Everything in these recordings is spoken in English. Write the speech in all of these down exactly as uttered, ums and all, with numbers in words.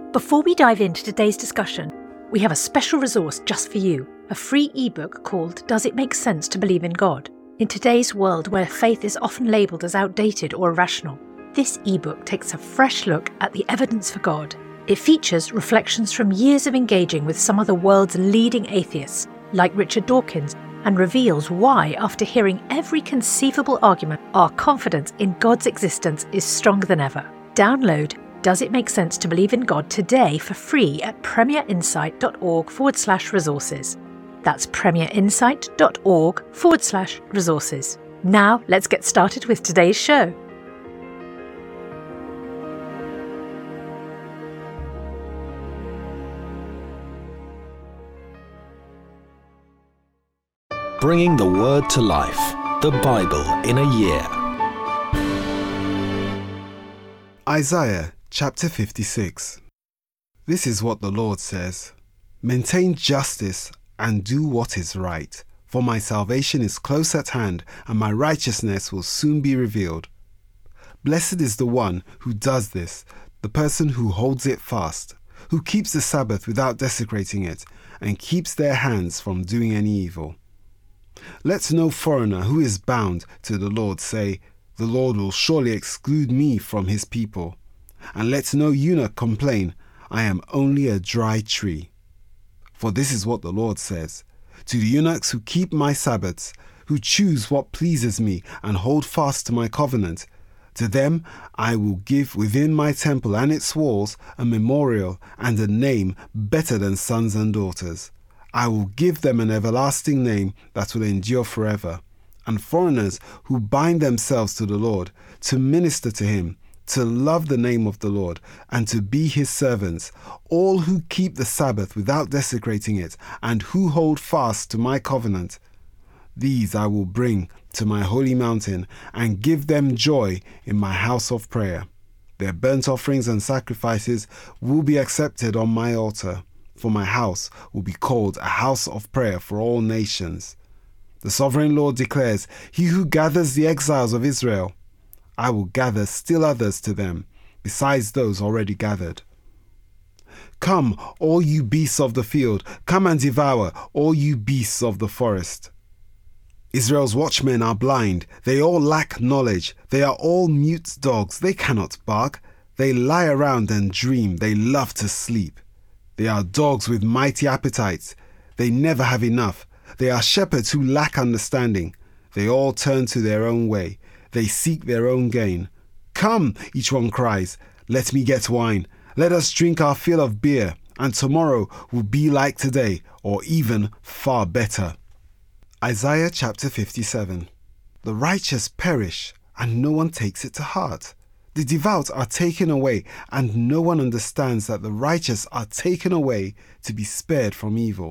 Before we dive into today's discussion, we have a special resource just for you, a free ebook called Does It Make Sense to Believe in God? In today's world where faith is often labelled as outdated or irrational, this ebook takes a fresh look at the evidence for God. It features reflections from years of engaging with some of the world's leading atheists, like Richard Dawkins, and reveals why, after hearing every conceivable argument, our confidence in God's existence is stronger than ever. Download Does It Make Sense to Believe in God today for free at premierinsight.org forward slash resources. That's premierinsight.org forward slash resources. Now let's get started with today's show. Bringing the Word to life, the Bible in a year. Isaiah chapter fifty-six. This is what the Lord says: Maintain justice and do what is right, for my salvation is close at hand, and my righteousness will soon be revealed. Blessed is the one who does this, the person who holds it fast, who keeps the Sabbath without desecrating it, and keeps their hands from doing any evil. Let no foreigner who is bound to the Lord say, The Lord will surely exclude me from his people. And let no eunuch complain, I am only a dry tree. For this is what the Lord says: To the eunuchs who keep my Sabbaths, who choose what pleases me and hold fast to my covenant, to them I will give within my temple and its walls a memorial and a name better than sons and daughters. I will give them an everlasting name that will endure forever. And foreigners who bind themselves to the Lord, to minister to him, to love the name of the Lord, and to be his servants, all who keep the Sabbath without desecrating it, and who hold fast to my covenant, these I will bring to my holy mountain, and give them joy in my house of prayer. Their burnt offerings and sacrifices will be accepted on my altar, for my house will be called a house of prayer for all nations. The sovereign Lord declares, He who gathers the exiles of Israel, I will gather still others to them, besides those already gathered. Come, all you beasts of the field, come and devour, all you beasts of the forest. Israel's watchmen are blind, they all lack knowledge, they are all mute dogs, they cannot bark, they lie around and dream, they love to sleep. They are dogs with mighty appetites, they never have enough. They are shepherds who lack understanding. They all turn to their own way. They seek their own gain. Come, each one cries, let me get wine. Let us drink our fill of beer, and tomorrow will be like today, or even far better. Isaiah chapter fifty-seven. The righteous perish, and no one takes it to heart. The devout are taken away, and no one understands that the righteous are taken away to be spared from evil.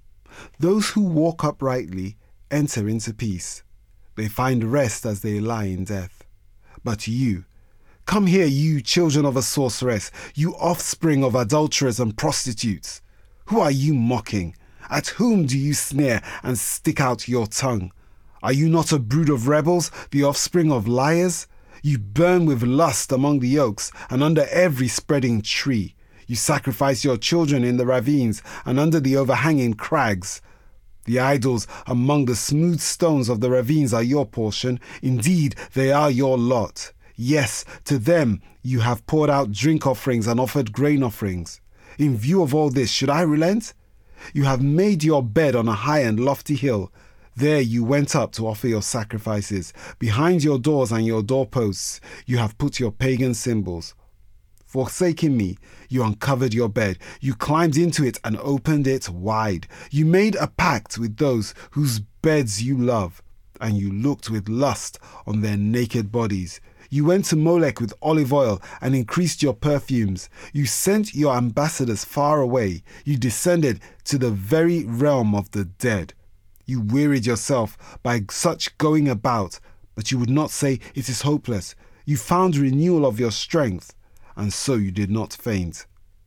Those who walk uprightly enter into peace. They find rest as they lie in death. But you, come here, you children of a sorceress, you offspring of adulterers and prostitutes. Who are you mocking? At whom do you sneer and stick out your tongue? Are you not a brood of rebels, the offspring of liars? You burn with lust among the oaks and under every spreading tree. You sacrifice your children in the ravines and under the overhanging crags. The idols among the smooth stones of the ravines are your portion. Indeed, they are your lot. Yes, to them you have poured out drink offerings and offered grain offerings. In view of all this, should I relent? You have made your bed on a high and lofty hill. There you went up to offer your sacrifices. Behind your doors and your doorposts you have put your pagan symbols. Forsaking me, you uncovered your bed. You climbed into it and opened it wide. You made a pact with those whose beds you love, and you looked with lust on their naked bodies. You went to Molech with olive oil and increased your perfumes. You sent your ambassadors far away. You descended to the very realm of the dead. You wearied yourself by such going about, but you would not say it is hopeless. You found renewal of your strength, and so you did not faint.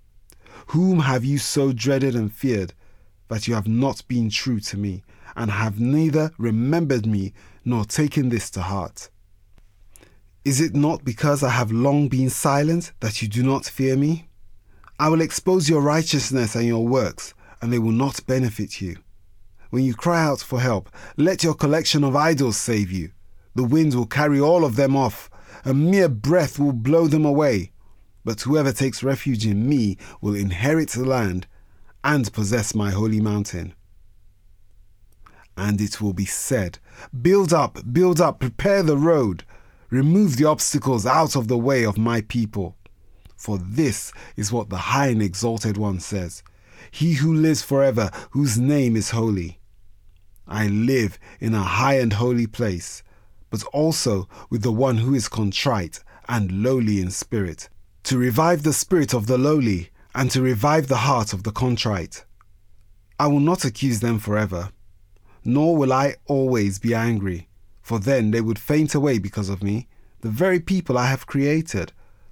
Whom have you so dreaded and feared, that you have not been true to me, and have neither remembered me nor taken this to heart? Is it not because I have long been silent that you do not fear me? I will expose your righteousness and your works, and they will not benefit you. When you cry out for help, let your collection of idols save you. The wind will carry all of them off. A mere breath will blow them away. But whoever takes refuge in me will inherit the land and possess my holy mountain. And it will be said, build up, build up, prepare the road. Remove the obstacles out of the way of my people. For this is what the high and exalted one says, he who lives forever, whose name is holy. I live in a high and holy place, but also with the one who is contrite and lowly in spirit, to revive the spirit of the lowly and to revive the heart of the contrite. I will not accuse them forever, nor will I always be angry, for then they would faint away because of me, the very people I have created.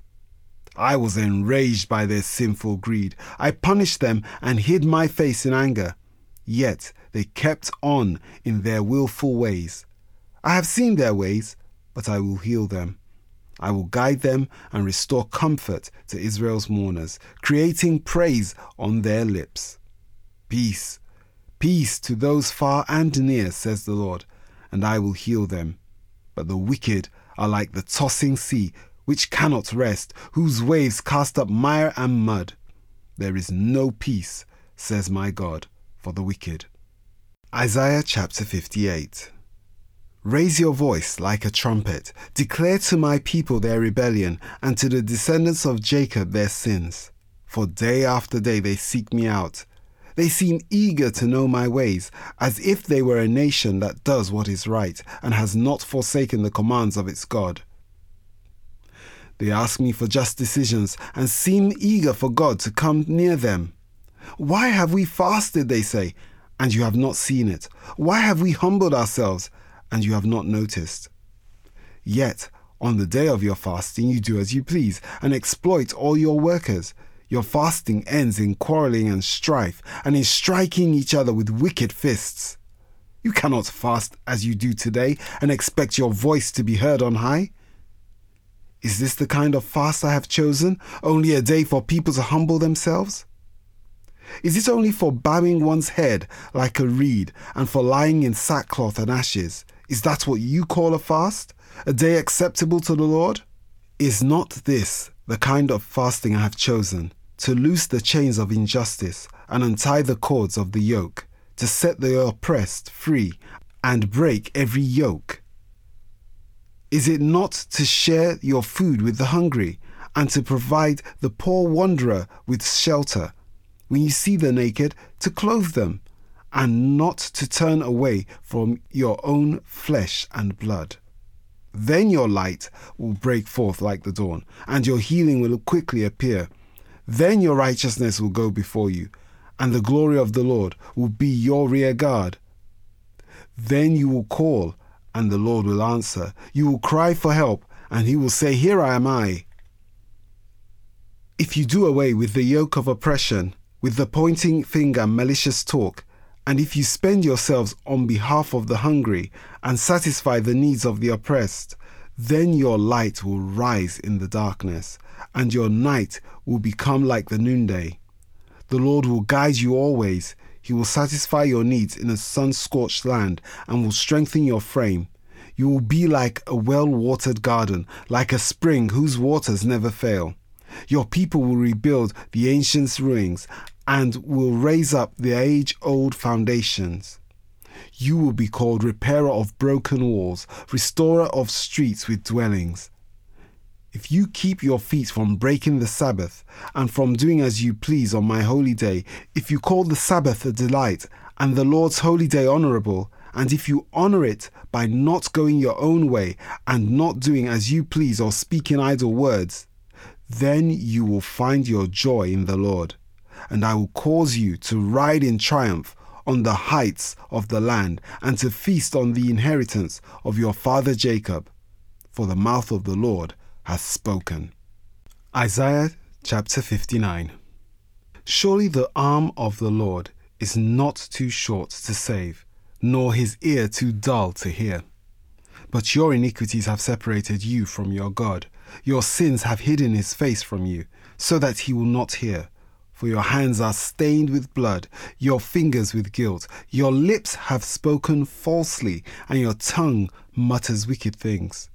I was enraged by their sinful greed. I punished them and hid my face in anger. Yet they kept on in their willful ways. I have seen their ways, but I will heal them. I will guide them and restore comfort to Israel's mourners, creating praise on their lips. Peace, peace to those far and near, says the Lord, and I will heal them. But the wicked are like the tossing sea, which cannot rest, whose waves cast up mire and mud. There is no peace, says my God, for the wicked. Isaiah chapter fifty-eight. Raise your voice like a trumpet. Declare to my people their rebellion, and to the descendants of Jacob their sins. For day after day they seek me out. They seem eager to know my ways, as if they were a nation that does what is right, and has not forsaken the commands of its God. They ask me for just decisions, and seem eager for God to come near them. Why have we fasted, they say, and you have not seen it? Why have we humbled ourselves, and you have not noticed? Yet, on the day of your fasting, you do as you please, and exploit all your workers. Your fasting ends in quarreling and strife, and in striking each other with wicked fists. You cannot fast as you do today, and expect your voice to be heard on high. Is this the kind of fast I have chosen, only a day for people to humble themselves? Is it only for bowing one's head like a reed, and for lying in sackcloth and ashes? Is that what you call a fast? A day acceptable to the Lord? Is not this the kind of fasting I have chosen, to loose the chains of injustice and untie the cords of the yoke, to set the oppressed free and break every yoke? Is it not to share your food with the hungry, and to provide the poor wanderer with shelter? When you see the naked, to clothe them, and not to turn away from your own flesh and blood? Then your light will break forth like the dawn, and your healing will quickly appear. Then your righteousness will go before you, and the glory of the Lord will be your rear guard. Then you will call, and the Lord will answer. You will cry for help, and he will say, Here am I. If you do away with the yoke of oppression, with the pointing finger and malicious talk, and if you spend yourselves on behalf of the hungry and satisfy the needs of the oppressed, then your light will rise in the darkness, and your night will become like the noonday. The Lord will guide you always. He will satisfy your needs in a sun-scorched land and will strengthen your frame. You will be like a well-watered garden, like a spring whose waters never fail. Your people will rebuild the ancient ruins and will raise up the age-old foundations. You will be called repairer of broken walls, restorer of streets with dwellings. If you keep your feet from breaking the Sabbath and from doing as you please on my holy day, if you call the Sabbath a delight and the Lord's holy day honorable, and if you honor it by not going your own way and not doing as you please or speaking idle words, then you will find your joy in the Lord, and I will cause you to ride in triumph on the heights of the land and to feast on the inheritance of your father Jacob, for the mouth of the Lord hath spoken. Isaiah chapter fifty-nine. Surely the arm of the Lord is not too short to save, nor his ear too dull to hear. But your iniquities have separated you from your God. Your sins have hidden his face from you, so that he will not hear. For your hands are stained with blood, your fingers with guilt. Your lips have spoken falsely, and your tongue mutters wicked things.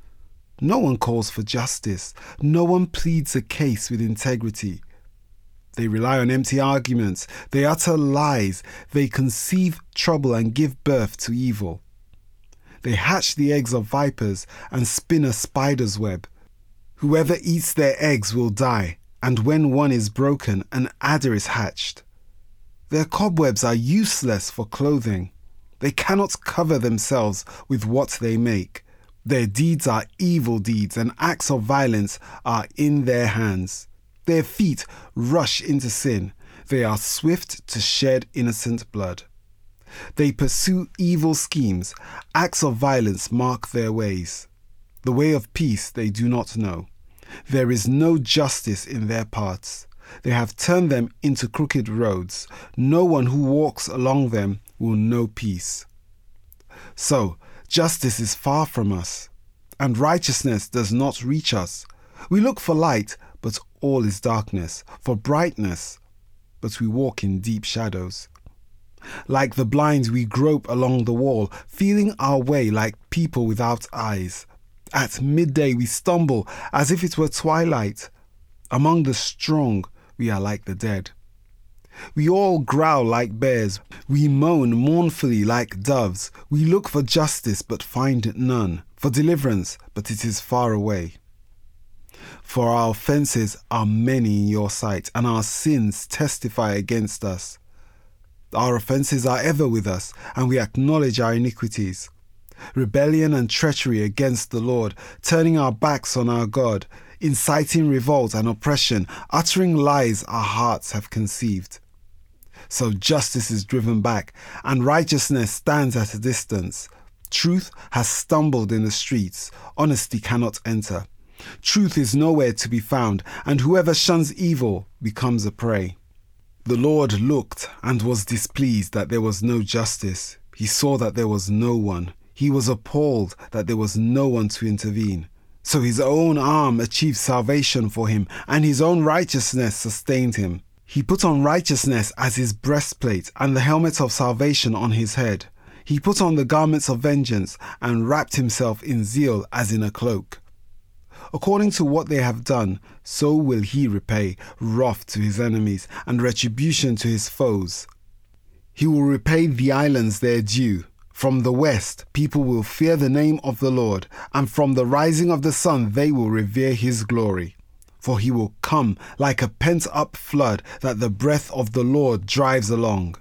No one calls for justice. No one pleads a case with integrity. They rely on empty arguments. They utter lies. They conceive trouble and give birth to evil. They hatch the eggs of vipers and spin a spider's web. Whoever eats their eggs will die, and when one is broken, an adder is hatched. Their cobwebs are useless for clothing. They cannot cover themselves with what they make. Their deeds are evil deeds, and acts of violence are in their hands. Their feet rush into sin. They are swift to shed innocent blood. They pursue evil schemes. Acts of violence mark their ways. The way of peace they do not know. There is no justice in their paths. They have turned them into crooked roads. No one who walks along them will know peace. So, justice is far from us, and righteousness does not reach us. We look for light, but all is darkness, for brightness, but we walk in deep shadows. Like the blind, we grope along the wall, feeling our way like people without eyes. At midday, we stumble as if it were twilight. Among the strong, we are like the dead. We all growl like bears. We moan mournfully like doves. We look for justice, but find none, for deliverance, but it is far away. For our offences are many in your sight, and our sins testify against us. Our offences are ever with us, and we acknowledge our iniquities. Rebellion and treachery against the Lord, turning our backs on our God, inciting revolt and oppression, uttering lies our hearts have conceived. So justice is driven back, and righteousness stands at a distance. Truth has stumbled in the streets, honesty cannot enter. Truth is nowhere to be found, and whoever shuns evil becomes a prey. The Lord looked and was displeased that there was no justice. He saw that there was no one. He was appalled that there was no one to intervene. So his own arm achieved salvation for him, and his own righteousness sustained him. He put on righteousness as his breastplate, and the helmet of salvation on his head. He put on the garments of vengeance, and wrapped himself in zeal as in a cloak. According to what they have done, so will he repay wrath to his enemies, and retribution to his foes. He will repay the islands their due. From the west, people will fear the name of the Lord, and from the rising of the sun they will revere his glory. For he will come like a pent-up flood that the breath of the Lord drives along.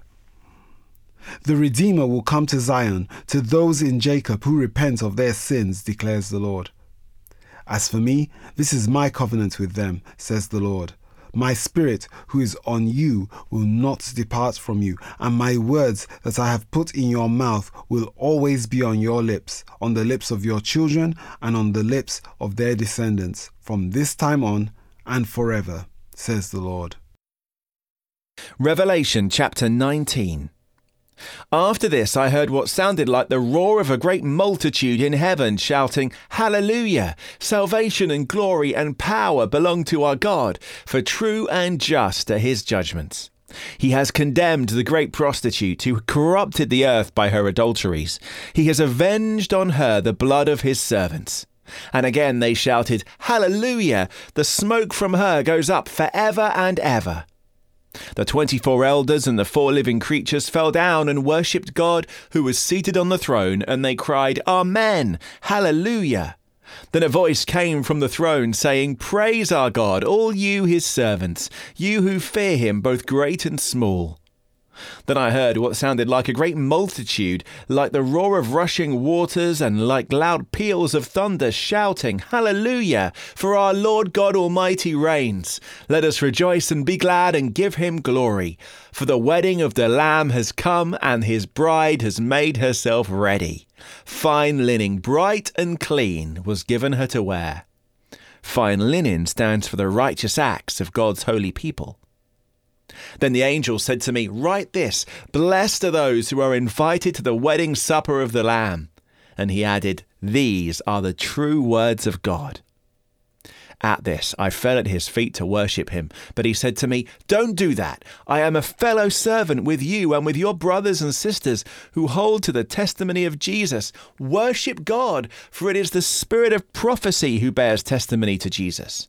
The Redeemer will come to Zion, to those in Jacob who repent of their sins, declares the Lord. As for me, this is my covenant with them, says the Lord. My spirit who is on you will not depart from you, and my words that I have put in your mouth will always be on your lips, on the lips of your children, and on the lips of their descendants, from this time on and forever, says the Lord. Revelation chapter nineteen. After this I heard what sounded like the roar of a great multitude in heaven, shouting, Hallelujah! Salvation and glory and power belong to our God, for true and just are his judgments. He has condemned the great prostitute who corrupted the earth by her adulteries. He has avenged on her the blood of his servants. And again they shouted, Hallelujah! The smoke from her goes up forever and ever. The twenty-four elders and the four living creatures fell down and worshipped God who was seated on the throne, and they cried, Amen! Hallelujah! Then a voice came from the throne saying, Praise our God, all you his servants, you who fear him, both great and small. Then I heard what sounded like a great multitude, like the roar of rushing waters and like loud peals of thunder, shouting, Hallelujah! For our Lord God Almighty reigns. Let us rejoice and be glad and give him glory. For the wedding of the Lamb has come, and his bride has made herself ready. Fine linen, bright and clean, was given her to wear. Fine linen stands for the righteous acts of God's holy people. Then the angel said to me, Write this, blessed are those who are invited to the wedding supper of the Lamb. And he added, These are the true words of God. At this, I fell at his feet to worship him. But he said to me, "Don't do that. I am a fellow servant with you and with your brothers and sisters who hold to the testimony of Jesus. Worship God, for it is the spirit of prophecy who bears testimony to Jesus."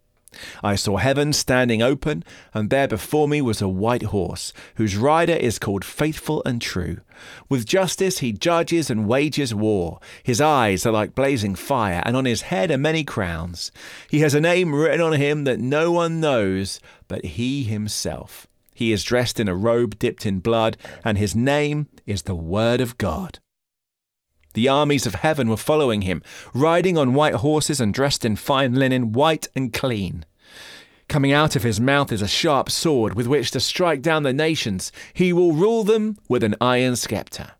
I saw heaven standing open, and there before me was a white horse, whose rider is called Faithful and True. With justice he judges and wages war. His eyes are like blazing fire, and on his head are many crowns. He has a name written on him that no one knows but he himself. He is dressed in a robe dipped in blood, and his name is the Word of God. The armies of heaven were following him, riding on white horses and dressed in fine linen, white and clean. Coming out of his mouth is a sharp sword with which to strike down the nations. He will rule them with an iron scepter.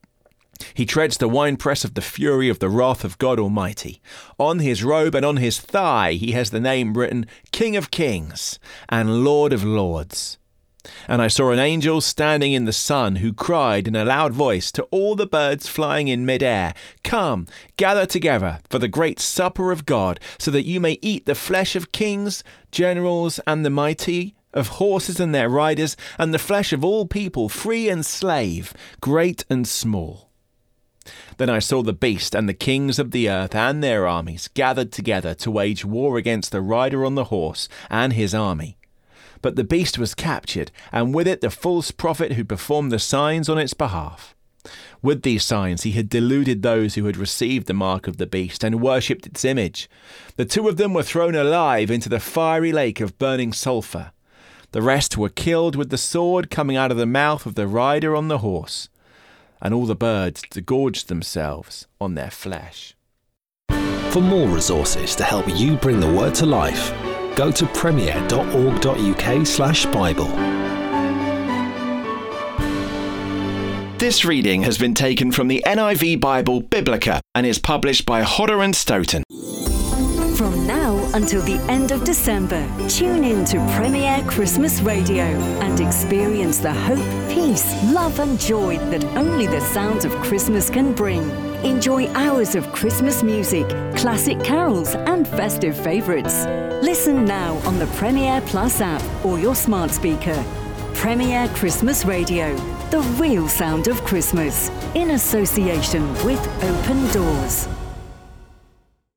He treads the winepress of the fury of the wrath of God Almighty. On his robe and on his thigh he has the name written, King of Kings and Lord of Lords. And I saw an angel standing in the sun who cried in a loud voice to all the birds flying in mid-air, "Come, gather together for the great supper of God, so that you may eat the flesh of kings, generals, and the mighty, of horses and their riders, and the flesh of all people, free and slave, great and small." Then I saw the beast and the kings of the earth and their armies gathered together to wage war against the rider on the horse and his army. But the beast was captured, and with it the false prophet who performed the signs on its behalf. With these signs he had deluded those who had received the mark of the beast and worshipped its image. The two of them were thrown alive into the fiery lake of burning sulphur. The rest were killed with the sword coming out of the mouth of the rider on the horse. And all the birds gorged themselves on their flesh. For more resources to help you bring the word to life, go to premier dot org dot U K slash Bible. This reading has been taken from the N I V Bible Biblica and is published by Hodder and Stoughton. From now until the end of December, tune in to Premier Christmas Radio and experience the hope, peace, love and joy that only the sounds of Christmas can bring. Enjoy hours of Christmas music, classic carols and festive favourites. Listen now on the Premier Plus app or your smart speaker. Premier Christmas Radio, the real sound of Christmas, in association with Open Doors.